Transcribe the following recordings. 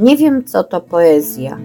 Nie wiem, co to poezja.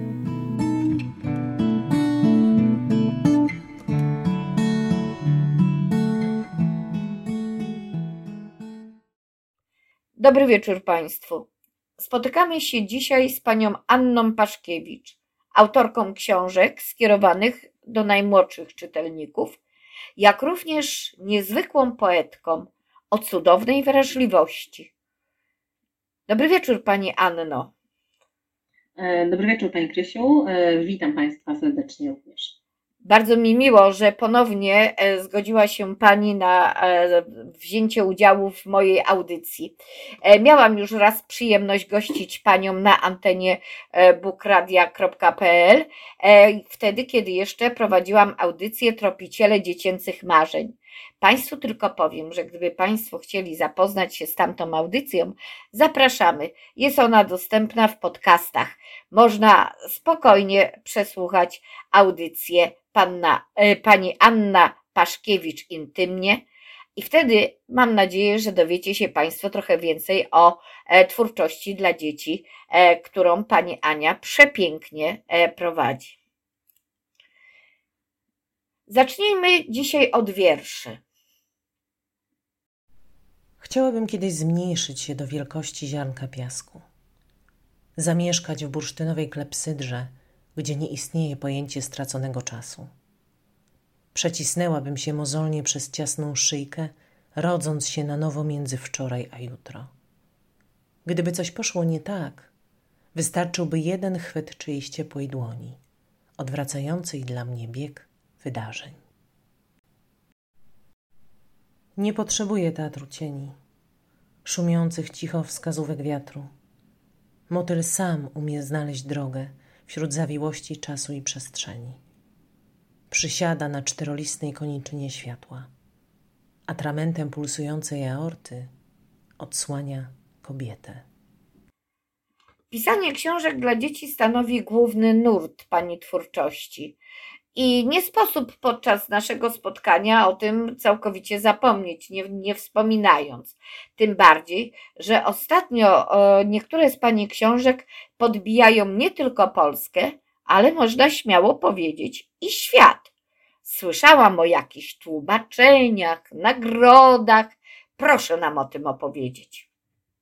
Dobry wieczór Państwu. Spotykamy się dzisiaj z panią Anną Paszkiewicz, autorką książek skierowanych do najmłodszych czytelników, jak również niezwykłą poetką o cudownej wrażliwości. Dobry wieczór Pani Anno. Dobry wieczór Pani Krysiu, witam Państwa serdecznie również. Bardzo mi miło, że ponownie zgodziła się Pani na wzięcie udziału w mojej audycji. Miałam już raz przyjemność gościć Panią na antenie bookradia.pl, wtedy, kiedy jeszcze prowadziłam audycję Tropiciele Dziecięcych Marzeń. Państwu tylko powiem, że gdyby Państwo chcieli zapoznać się z tamtą audycją, zapraszamy. Jest ona dostępna w podcastach. Można spokojnie przesłuchać audycję pani Anna Paszkiewicz intymnie i wtedy mam nadzieję, że dowiecie się Państwo trochę więcej o twórczości dla dzieci, którą pani Ania przepięknie prowadzi. Zacznijmy dzisiaj od wierszy. Chciałabym kiedyś zmniejszyć się do wielkości ziarnka piasku. Zamieszkać w bursztynowej klepsydrze, gdzie nie istnieje pojęcie straconego czasu. Przecisnęłabym się mozolnie przez ciasną szyjkę, rodząc się na nowo między wczoraj a jutro. Gdyby coś poszło nie tak, wystarczyłby jeden chwyt czyjejś ciepłej dłoni, odwracającej dla mnie bieg wydarzeń. Nie potrzebuję teatru cieni, szumiących cicho wskazówek wiatru. Motyl sam umie znaleźć drogę wśród zawiłości czasu i przestrzeni. Przysiada na czterolistnej koniczynie światła. Atramentem pulsującej aorty odsłania kobietę. Pisanie książek dla dzieci stanowi główny nurt pani twórczości. I nie sposób podczas naszego spotkania o tym całkowicie zapomnieć, nie wspominając. Tym bardziej, że ostatnio niektóre z pani książek podbijają nie tylko Polskę, ale można śmiało powiedzieć i świat. Słyszałam o jakichś tłumaczeniach, nagrodach. Proszę nam o tym opowiedzieć.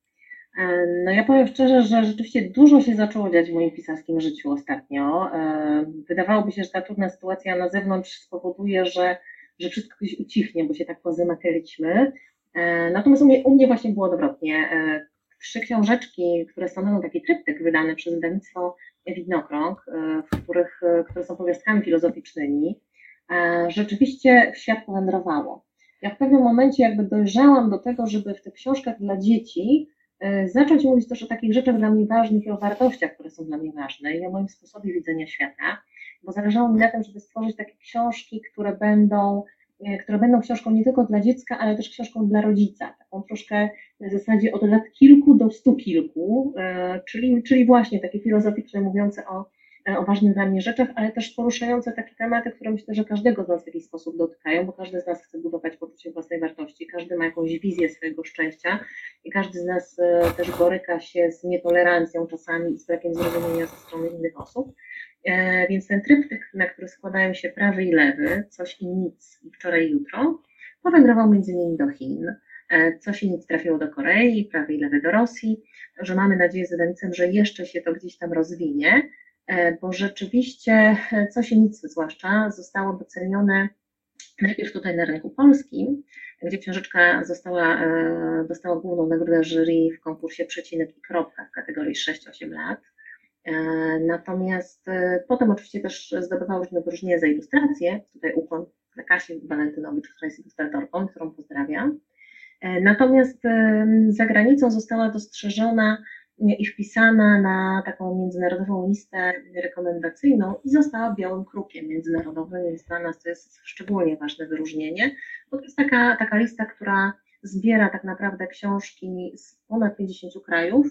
No ja powiem szczerze, że rzeczywiście dużo się zaczęło dziać w moim pisarskim życiu ostatnio. Wydawałoby się, że ta trudna sytuacja na zewnątrz spowoduje, że wszystko gdzieś ucichnie, bo się tak pozamykaliśmy. Natomiast u mnie właśnie było odwrotnie. 3 książeczki, które stanowią taki tryptyk wydany przez wydawnictwo Widnokrąg, które są powiastkami filozoficznymi, rzeczywiście w świat powędrowało. Ja w pewnym momencie jakby dojrzałam do tego, żeby w tych książkach dla dzieci zacząć mówić też o takich rzeczach dla mnie ważnych i o wartościach, które są dla mnie ważne i o moim sposobie widzenia świata, bo zależało mi na tym, żeby stworzyć takie książki, które będą książką nie tylko dla dziecka, ale też książką dla rodzica, taką troszkę w zasadzie od lat kilku do 100 kilku, czyli właśnie takie filozoficzne, mówiące o ważnych dla mnie rzeczach, ale też poruszające takie tematy, które myślę, że każdego z nas w jakiś sposób dotykają, bo każdy z nas chce budować poczucie własnej wartości, każdy ma jakąś wizję swojego szczęścia i każdy z nas też boryka się z nietolerancją czasami i z brakiem zrozumienia ze strony innych osób. Więc ten tryptyk, na który składają się prawy i lewy, coś i nic i wczoraj i jutro, powędrował między innymi do Chin. Coś i nic trafiło do Korei, prawy i lewy do Rosji, że mamy nadzieję z wydawnictwem, że jeszcze się to gdzieś tam rozwinie, bo rzeczywiście Coś i nic zwłaszcza zostało docenione najpierw tutaj na rynku polskim, gdzie książeczka dostała główną nagrodę jury w konkursie Przecinek i kropka w kategorii 6-8 lat. Natomiast potem oczywiście też zdobywała różne wyróżnienia za ilustrację. Tutaj ukłon dla Kasi Walentynowicz, która jest ilustratorką, którą pozdrawiam. Natomiast za granicą została dostrzeżona i wpisana na taką międzynarodową listę rekomendacyjną i została białym krukiem międzynarodowym, więc dla nas to jest szczególnie ważne wyróżnienie, bo to jest taka lista, która zbiera tak naprawdę książki z ponad 50 krajów,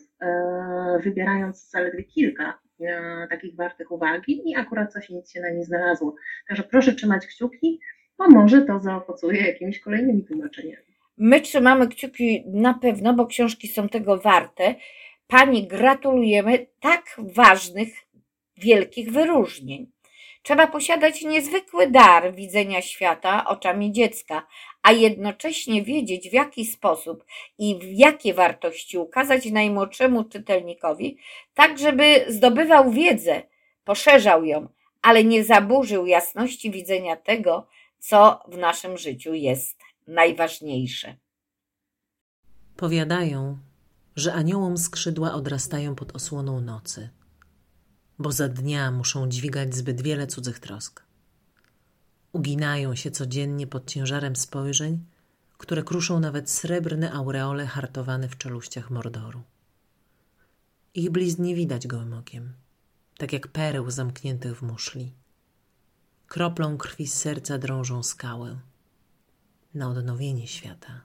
wybierając zaledwie kilka takich wartych uwagi i akurat Coś i nic się na nie znalazło. Także proszę trzymać kciuki, bo może to zaowocuje jakimiś kolejnymi tłumaczeniami. My trzymamy kciuki na pewno, bo książki są tego warte. Pani gratulujemy tak ważnych, wielkich wyróżnień. Trzeba posiadać niezwykły dar widzenia świata oczami dziecka, a jednocześnie wiedzieć, w jaki sposób i w jakie wartości ukazać najmłodszemu czytelnikowi, tak żeby zdobywał wiedzę, poszerzał ją, ale nie zaburzył jasności widzenia tego, co w naszym życiu jest najważniejsze. Powiadają, że aniołom skrzydła odrastają pod osłoną nocy, bo za dnia muszą dźwigać zbyt wiele cudzych trosk. Uginają się codziennie pod ciężarem spojrzeń, które kruszą nawet srebrne aureole hartowane w czeluściach Mordoru. Ich blizn nie widać gołym okiem, tak jak pereł zamkniętych w muszli. Kroplą krwi z serca drążą skałę na odnowienie świata.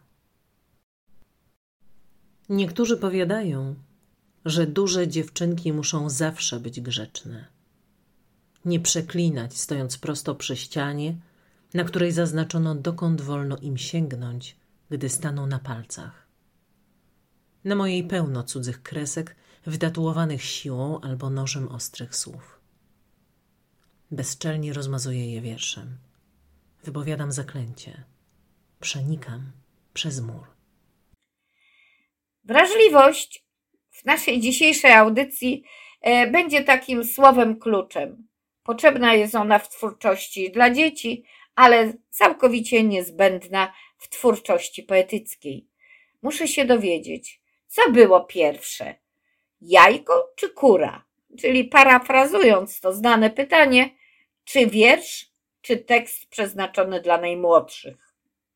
Niektórzy powiadają, że duże dziewczynki muszą zawsze być grzeczne. Nie przeklinać, stojąc prosto przy ścianie, na której zaznaczono, dokąd wolno im sięgnąć, gdy staną na palcach. Na mojej pełno cudzych kresek, wytatuowanych siłą albo nożem ostrych słów. Bezczelnie rozmazuję je wierszem. Wypowiadam zaklęcie. Przenikam przez mur. Wrażliwość w naszej dzisiejszej audycji będzie takim słowem kluczem. Potrzebna jest ona w twórczości dla dzieci, ale całkowicie niezbędna w twórczości poetyckiej. Muszę się dowiedzieć, co było pierwsze, jajko czy kura? Czyli parafrazując to znane pytanie, czy wiersz, czy tekst przeznaczony dla najmłodszych?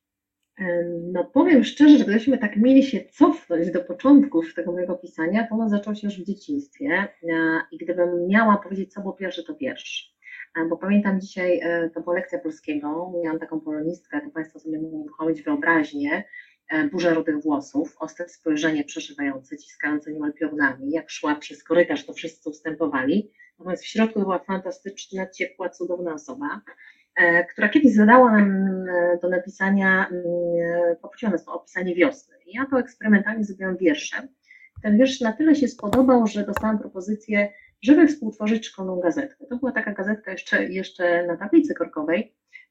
No powiem szczerze, że gdybyśmy tak mieli się cofnąć do początków tego mojego pisania, to ono zaczęło się już w dzieciństwie i gdybym miała powiedzieć, co było pierwsze, to wiersz. Bo pamiętam dzisiaj, to była lekcja polskiego, miałam taką polonistkę, to Państwo sobie mogą uruchomić wyobraźnię, burzę rudych włosów, ostre spojrzenie przeszywające, ciskające niemal pionami, jak szła przez korytarz, to wszyscy ustępowali, natomiast w środku była fantastyczna, ciepła, cudowna osoba, która kiedyś zadała nam do napisania, poprosiła nas o opisanie wiosny. I ja to eksperymentalnie zrobiłam wierszem. Ten wiersz na tyle się spodobał, że dostałam propozycję, żeby współtworzyć szkolną gazetkę. To była taka gazetka jeszcze na tablicy korkowej,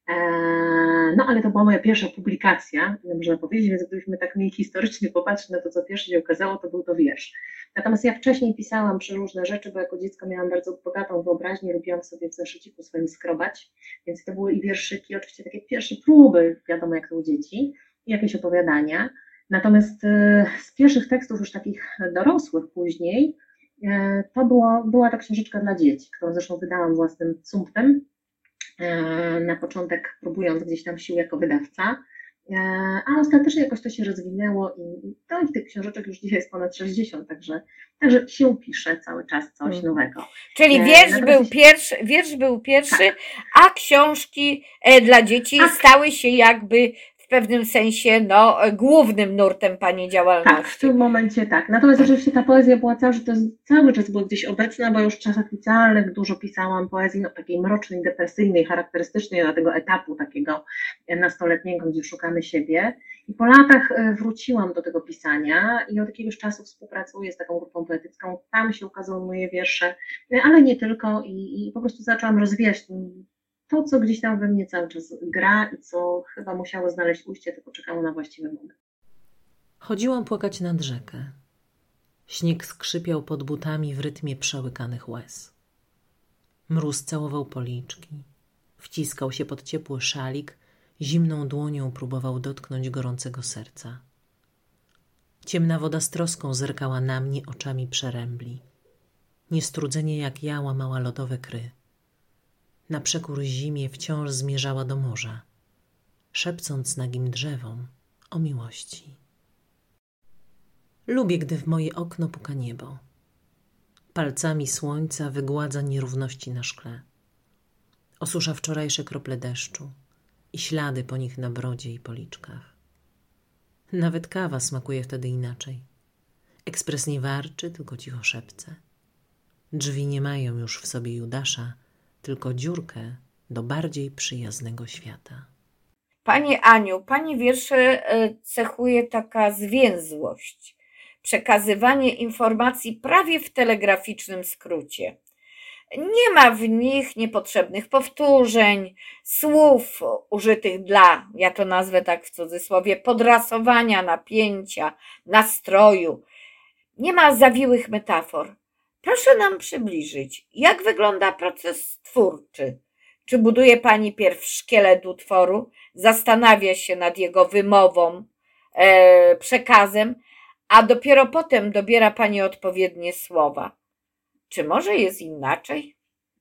no ale to była moja pierwsza publikacja, można powiedzieć, więc gdybyśmy tak mieli historycznie popatrzeć na to, co pierwsze się okazało, to był to wiersz. Natomiast ja wcześniej pisałam przeróżne rzeczy, bo jako dziecko miałam bardzo bogatą wyobraźnię, lubiłam sobie w zeszyciku swoim skrobać, więc to były i wierszyki, oczywiście takie pierwsze próby, wiadomo jak to u dzieci, i jakieś opowiadania. Natomiast z pierwszych tekstów już takich dorosłych później, to była to książeczka dla dzieci, którą zresztą wydałam własnym sumptem, na początek próbując gdzieś tam sił jako wydawca, a ostatecznie jakoś to się rozwinęło i tych książeczek już dzisiaj jest ponad 60, także się pisze cały czas coś nowego. Czyli wiersz był pierwszy, tak. A książki dla dzieci stały się jakby w pewnym sensie głównym nurtem Pani działalności. Tak, w tym momencie tak. Natomiast oczywiście ta poezja była cały czas była gdzieś obecna, bo już w czasach licealnych dużo pisałam poezji takiej mrocznej, depresyjnej, charakterystycznej dla tego etapu takiego nastoletniego, gdzie szukamy siebie. I po latach wróciłam do tego pisania i od jakiegoś czasu współpracuję z taką grupą poetycką. Tam się ukazały moje wiersze, ale nie tylko i po prostu zaczęłam rozwijać to, co gdzieś tam we mnie cały czas gra i co chyba musiało znaleźć ujście, tylko czekało na właściwy moment. Chodziłam płakać nad rzekę. Śnieg skrzypiał pod butami w rytmie przełykanych łez. Mróz całował policzki, wciskał się pod ciepły szalik, zimną dłonią próbował dotknąć gorącego serca. Ciemna woda z troską zerkała na mnie oczami przerębli. Niestrudzenie jak ja łamała lodowe kry. Na przekór zimie wciąż zmierzała do morza, szepcąc nagim drzewom o miłości. Lubię, gdy w moje okno puka niebo. Palcami słońca wygładza nierówności na szkle. Osusza wczorajsze krople deszczu i ślady po nich na brodzie i policzkach. Nawet kawa smakuje wtedy inaczej. Ekspres nie warczy, tylko cicho szepce. Drzwi nie mają już w sobie Judasza, tylko dziurkę do bardziej przyjaznego świata. Pani Aniu, Pani wiersze cechuje taka zwięzłość. przekazywanie informacji prawie w telegraficznym skrócie. Nie ma w nich niepotrzebnych powtórzeń, słów użytych dla, ja to nazwę tak w cudzysłowie, podrasowania napięcia, nastroju. Nie ma zawiłych metafor. Proszę nam przybliżyć, jak wygląda proces twórczy. Czy buduje Pani pierw szkielet utworu, zastanawia się nad jego wymową, przekazem, a dopiero potem dobiera Pani odpowiednie słowa. Czy może jest inaczej?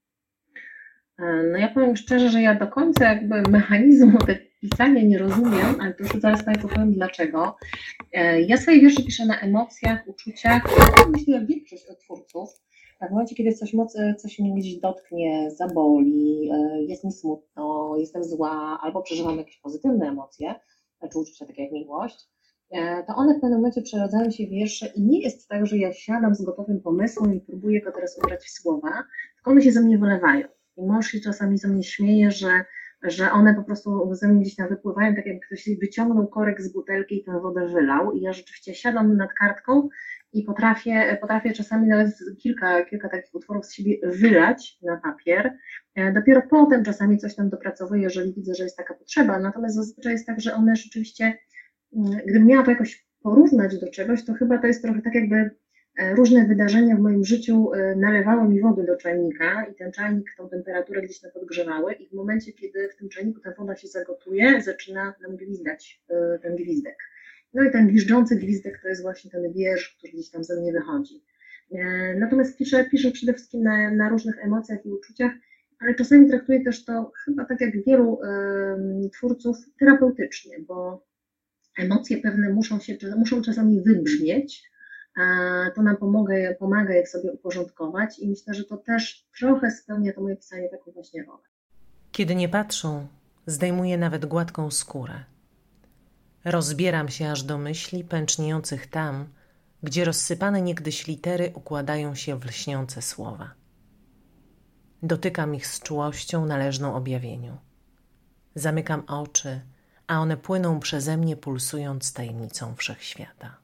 No ja powiem szczerze, że ja do końca jakby mechanizmu tego pisania nie rozumiem, ale to już zaraz Państwu powiem dlaczego. Ja swoje wiersze piszę na emocjach, uczuciach, myślę jak większość twórców. W momencie, kiedy coś mnie gdzieś dotknie, zaboli, jest mi smutno, jestem zła, albo przeżywam jakieś pozytywne emocje, czy uczucia takie jak miłość, to one w pewnym momencie przeradzają się w wiersze i nie jest tak, że ja siadam z gotowym pomysłem i próbuję go teraz ubrać w słowa, tylko one się ze mnie wylewają. I mąż się czasami ze mnie śmieje, że one po prostu ze mnie gdzieś tam wypływają, tak jakby ktoś wyciągnął korek z butelki i tę wodę wylał. I ja rzeczywiście siadam nad kartką i potrafię czasami nawet kilka takich utworów z siebie wylać na papier. Dopiero potem czasami coś tam dopracowuję, jeżeli widzę, że jest taka potrzeba. Natomiast zazwyczaj jest tak, że one rzeczywiście, gdybym miała to jakoś porównać do czegoś, to chyba to jest trochę tak jakby różne wydarzenia w moim życiu nalewały mi wody do czajnika i ten czajnik, tą temperaturę gdzieś tam podgrzewały i w momencie, kiedy w tym czajniku ta woda się zagotuje, zaczyna nam gwizdać ten gwizdek. No i ten gwiżdżący gwizdek to jest właśnie ten wiersz, który gdzieś tam ze mnie wychodzi. Natomiast piszę przede wszystkim na różnych emocjach i uczuciach, ale czasami traktuję też to chyba tak jak wielu twórców terapeutycznie, bo emocje pewne muszą czasami wybrzmieć. To nam pomaga je sobie uporządkować i myślę, że to też trochę spełnia to moje pisanie taką właśnie rolę. Kiedy nie patrzą, zdejmuję nawet gładką skórę. Rozbieram się aż do myśli pęczniejących tam, gdzie rozsypane niegdyś litery układają się w lśniące słowa. Dotykam ich z czułością należną objawieniu. Zamykam oczy, a one płyną przeze mnie, pulsując tajemnicą wszechświata.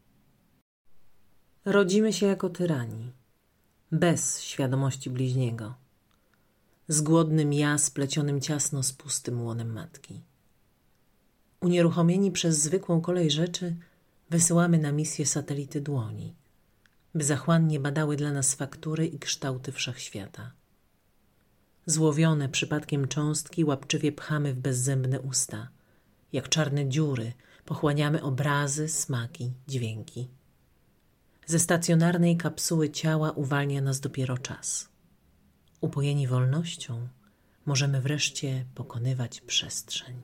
Rodzimy się jako tyrani, bez świadomości bliźniego, z głodnym ja splecionym ciasno z pustym łonem matki. Unieruchomieni przez zwykłą kolej rzeczy, wysyłamy na misję satelity dłoni, by zachłannie badały dla nas faktury i kształty wszechświata. Złowione przypadkiem cząstki łapczywie pchamy w bezzębne usta, jak czarne dziury pochłaniamy obrazy, smaki, dźwięki. Ze stacjonarnej kapsuły ciała uwalnia nas dopiero czas. Upojeni wolnością możemy wreszcie pokonywać przestrzeń.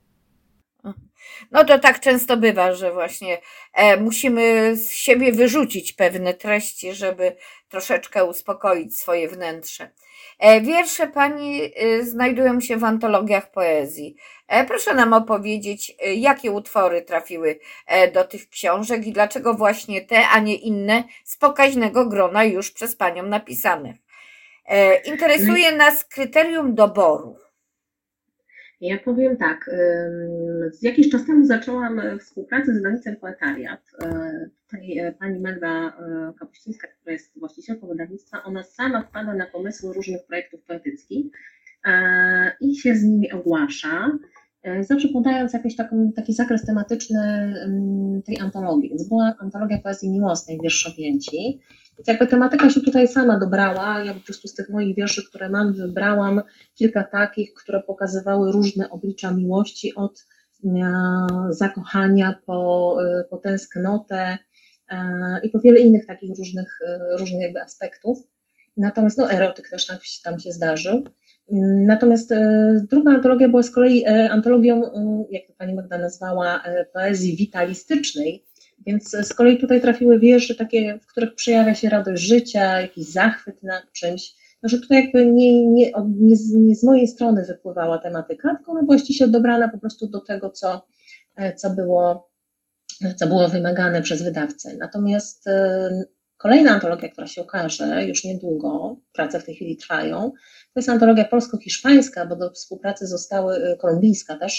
No to tak często bywa, że właśnie musimy z siebie wyrzucić pewne treści, żeby troszeczkę uspokoić swoje wnętrze. Wiersze Pani znajdują się w antologiach poezji. Proszę nam opowiedzieć, jakie utwory trafiły do tych książek i dlaczego właśnie te, a nie inne z pokaźnego grona już przez Panią napisanych. Interesuje nas kryterium doboru. Ja powiem tak, jakiś czas temu zaczęłam współpracę z wydawnictwem Poetariat. Tutaj pani Magda Kapuścińska, która jest właścicielką wydawnictwa, ona sama wpada na pomysły różnych projektów poetyckich i się z nimi ogłasza, zawsze podając jakiś taki zakres tematyczny tej antologii. Więc była antologia poezji miłosnej, wierszowięci. Więc jakby tematyka się tutaj sama dobrała, ja po prostu z tych moich wierszy, które mam, wybrałam kilka takich, które pokazywały różne oblicza miłości, od zakochania po tęsknotę i po wiele innych takich różnych jakby aspektów. Natomiast erotyk też tam się zdarzył. Natomiast druga antologia była z kolei antologią, jak to pani Magda nazwała, poezji witalistycznej, więc z kolei tutaj trafiły wiersze takie, w których przejawia się radość życia, jakiś zachwyt nad czymś. Że tutaj jakby nie z mojej strony wypływała tematyka, tylko ona była ściśle dobrana po prostu do tego, co było wymagane przez wydawcę. Natomiast kolejna antologia, która się ukaże już niedługo, prace w tej chwili trwają, to jest antologia polsko-hiszpańska, bo do współpracy kolumbijska też,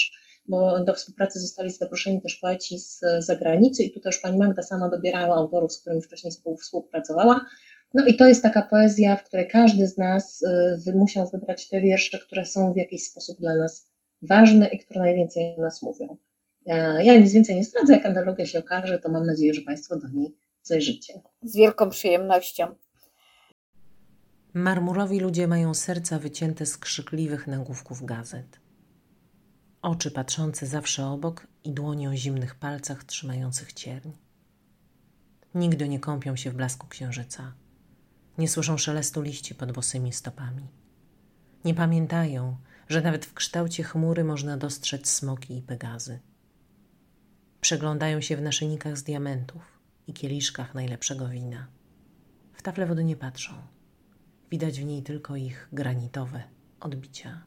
bo do współpracy zostali zaproszeni też poeci z zagranicy i tu też pani Magda sama dobierała autorów, z którymi wcześniej współpracowała. No i to jest taka poezja, w której każdy z nas musiał wybrać te wiersze, które są w jakiś sposób dla nas ważne i które najwięcej o nas mówią. Ja nic więcej nie zdradzę, jak antologia się okaże, to mam nadzieję, że Państwo do niej zajrzycie. Z wielką przyjemnością. Marmurowi ludzie mają serca wycięte z krzykliwych nagłówków gazet. Oczy patrzące zawsze obok i dłonie o zimnych palcach trzymających cierń. Nigdy nie kąpią się w blasku księżyca. Nie słyszą szelestu liści pod bosymi stopami. Nie pamiętają, że nawet w kształcie chmury można dostrzec smoki i pegazy. Przeglądają się w naszyjnikach z diamentów i kieliszkach najlepszego wina. W tafle wody nie patrzą. Widać w niej tylko ich granitowe odbicia.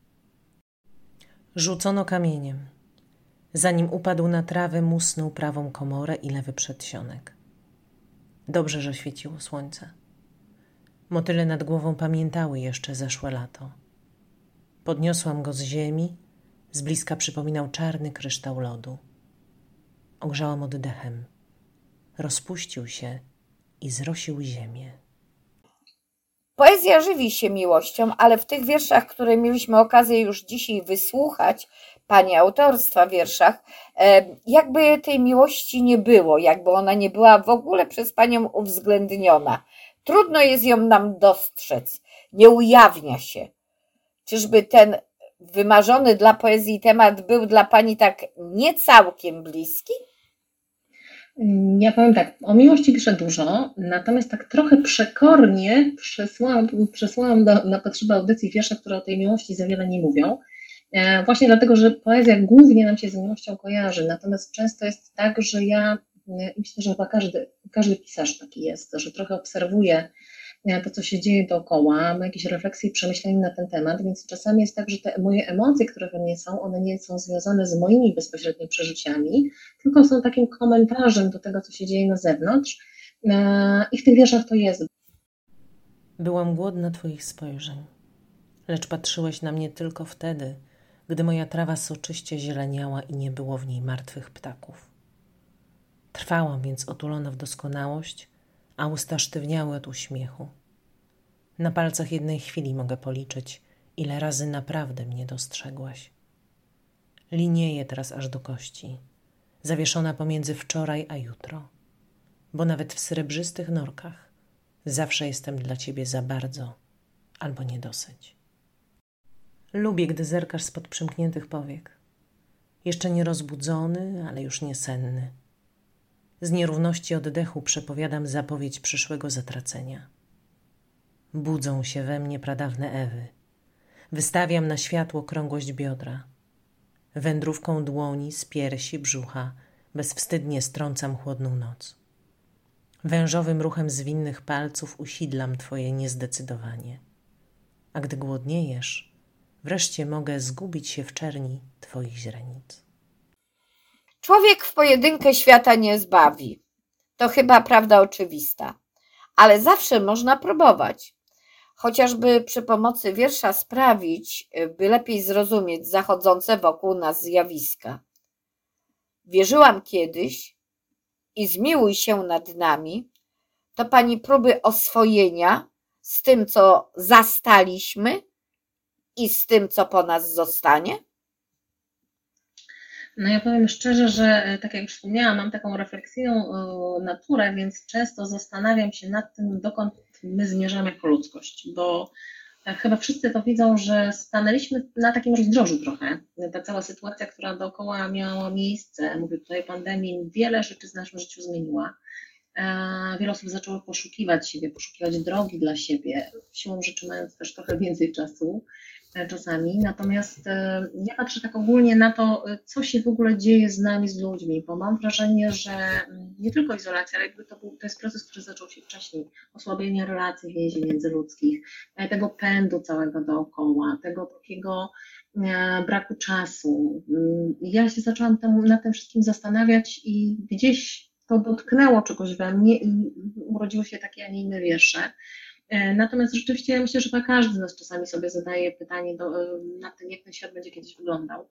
Rzucono kamieniem. Zanim upadł na trawę, musnął prawą komorę i lewy przedsionek. Dobrze, że świeciło słońce. Motyle nad głową pamiętały jeszcze zeszłe lato. Podniosłam go z ziemi, z bliska przypominał czarny kryształ lodu. Ogrzałam oddechem. Rozpuścił się i zrosił ziemię. Poezja żywi się miłością, ale w tych wierszach, które mieliśmy okazję już dzisiaj wysłuchać, pani autorstwa wierszach, jakby tej miłości nie było, jakby ona nie była w ogóle przez panią uwzględniona. Trudno jest ją nam dostrzec, nie ujawnia się. Czyżby ten wymarzony dla poezji temat był dla pani tak nie całkiem bliski? Ja powiem tak, o miłości piszę dużo, natomiast tak trochę przekornie przesłałam na potrzeby audycji wiersze, które o tej miłości za wiele nie mówią. Właśnie dlatego, że poezja głównie nam się z miłością kojarzy, natomiast często jest tak, że ja myślę, że chyba każdy pisarz taki jest, że trochę obserwuje to, co się dzieje dookoła, ma jakieś refleksje i przemyślenia na ten temat, więc czasami jest tak, że te moje emocje, które we mnie są, one nie są związane z moimi bezpośrednio przeżyciami, tylko są takim komentarzem do tego, co się dzieje na zewnątrz i w tych wierszach to jest. Byłam głodna twoich spojrzeń, lecz patrzyłeś na mnie tylko wtedy, gdy moja trawa soczyście zieleniała i nie było w niej martwych ptaków. Trwałam więc otulona w doskonałość, a usta sztywniały od uśmiechu. Na palcach jednej chwili mogę policzyć, ile razy naprawdę mnie dostrzegłaś. Linieję teraz aż do kości, zawieszona pomiędzy wczoraj a jutro, bo nawet w srebrzystych norkach zawsze jestem dla ciebie za bardzo albo niedosyć. Lubię, gdy zerkasz spod przymkniętych powiek. Jeszcze nie rozbudzony, ale już nie senny. Z nierówności oddechu przepowiadam zapowiedź przyszłego zatracenia. Budzą się we mnie pradawne Ewy. Wystawiam na światło krągłość biodra. Wędrówką dłoni z piersi, brzucha bezwstydnie strącam chłodną noc. Wężowym ruchem zwinnych palców usidlam twoje niezdecydowanie. A gdy głodniejesz, wreszcie mogę zgubić się w czerni twoich źrenic. Człowiek w pojedynkę świata nie zbawi. To chyba prawda oczywista. Ale zawsze można próbować. Chociażby przy pomocy wiersza sprawić, by lepiej zrozumieć zachodzące wokół nas zjawiska. Wierzyłam kiedyś i zmiłuj się nad nami, to pani próby oswojenia z tym, co zastaliśmy i z tym, co po nas zostanie? No ja powiem szczerze, że tak jak już wspomniałam, mam taką refleksyjną naturę, więc często zastanawiam się nad tym, dokąd my zmierzamy jako ludzkość, bo chyba wszyscy to widzą, że stanęliśmy na takim rozdrożu trochę. Ta cała sytuacja, która dookoła miała miejsce, mówię tutaj o pandemii, wiele rzeczy w naszym życiu zmieniła. Wiele osób zaczęło poszukiwać siebie, poszukiwać drogi dla siebie, siłą rzeczy mając też trochę więcej czasu czasami. Natomiast ja patrzę tak ogólnie na to, co się w ogóle dzieje z nami, z ludźmi, bo mam wrażenie, że nie tylko izolacja, ale jakby to jest proces, który zaczął się wcześniej. Osłabienie relacji, więzi międzyludzkich, tego pędu całego dookoła, tego takiego braku czasu. Ja się zaczęłam nad tym wszystkim zastanawiać i gdzieś to dotknęło czegoś we mnie i urodziły się takie, a nie inne wiersze. Natomiast rzeczywiście ja myślę, że chyba każdy z nas czasami sobie zadaje pytanie nad tym, jak ten świat będzie kiedyś wyglądał.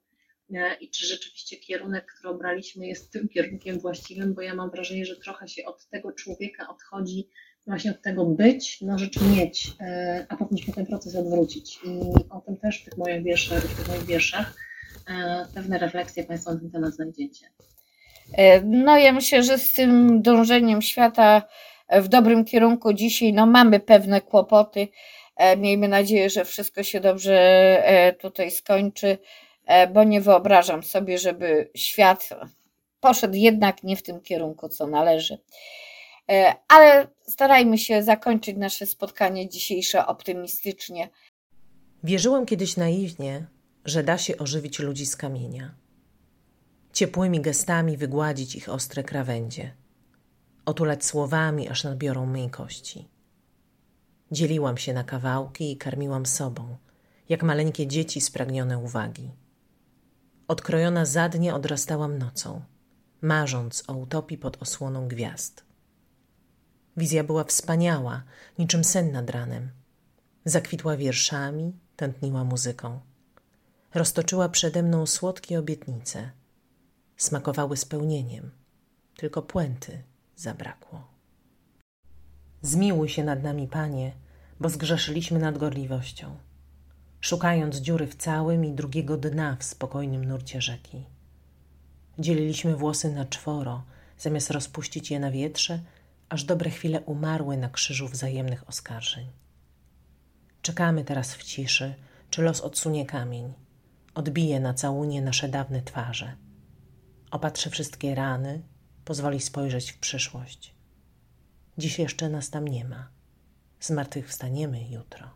i czy rzeczywiście kierunek, który obraliśmy, jest tym kierunkiem właściwym, bo ja mam wrażenie, że trochę się od tego człowieka odchodzi, właśnie od tego być na rzecz mieć, a powinniśmy ten proces odwrócić. I o tym też w tych moich wierszach pewne refleksje Państwo na ten temat znajdziecie. No ja myślę, że z tym dążeniem świata w dobrym kierunku dzisiaj mamy pewne kłopoty. Miejmy nadzieję, że wszystko się dobrze tutaj skończy, bo nie wyobrażam sobie, żeby świat poszedł jednak nie w tym kierunku, co należy. Ale starajmy się zakończyć nasze spotkanie dzisiejsze optymistycznie. Wierzyłam kiedyś naiwnie, że da się ożywić ludzi z kamienia. Ciepłymi gestami wygładzić ich ostre krawędzie. Otulać słowami, aż nadbiorą mej kości. Dzieliłam się na kawałki i karmiłam sobą, jak maleńkie dzieci spragnione uwagi. Odkrojona za dnie odrastałam nocą, marząc o utopii pod osłoną gwiazd. Wizja była wspaniała, niczym sen nad ranem. Zakwitła wierszami, tętniła muzyką. Roztoczyła przede mną słodkie obietnice. Smakowały spełnieniem, tylko puenty zabrakło. Zmiłuj się nad nami, Panie, bo zgrzeszyliśmy nadgorliwością, szukając dziury w całym i drugiego dna w spokojnym nurcie rzeki. Dzieliliśmy włosy na czworo, zamiast rozpuścić je na wietrze, aż dobre chwile umarły na krzyżu wzajemnych oskarżeń. Czekamy teraz w ciszy, czy los odsunie kamień, odbije na całunie nasze dawne twarze. Opatrzy wszystkie rany, pozwoli spojrzeć w przyszłość. Dziś jeszcze nas tam nie ma. Zmartwychwstaniemy jutro.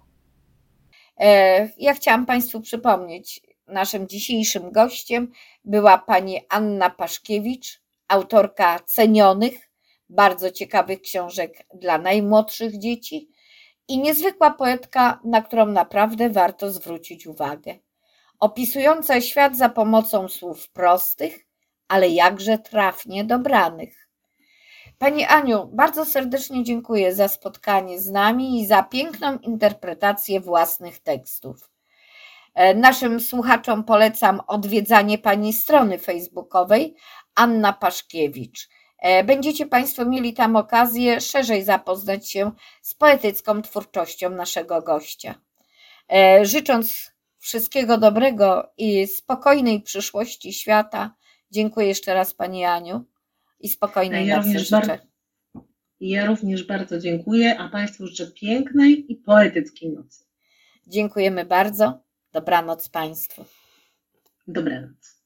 Ja chciałam Państwu przypomnieć, naszym dzisiejszym gościem była pani Anna Paszkiewicz, autorka cenionych, bardzo ciekawych książek dla najmłodszych dzieci i niezwykła poetka, na którą naprawdę warto zwrócić uwagę. Opisująca świat za pomocą słów prostych, ale jakże trafnie dobranych. Pani Aniu, bardzo serdecznie dziękuję za spotkanie z nami i za piękną interpretację własnych tekstów. Naszym słuchaczom polecam odwiedzanie Pani strony facebookowej Anna Paszkiewicz. Będziecie Państwo mieli tam okazję szerzej zapoznać się z poetycką twórczością naszego gościa. Życząc wszystkiego dobrego i spokojnej przyszłości świata, dziękuję jeszcze raz Pani Aniu i spokojnej nocy życzę. Ja również bardzo dziękuję, a Państwu życzę pięknej i poetyckiej nocy. Dziękujemy bardzo. Dobranoc Państwu. Dobranoc.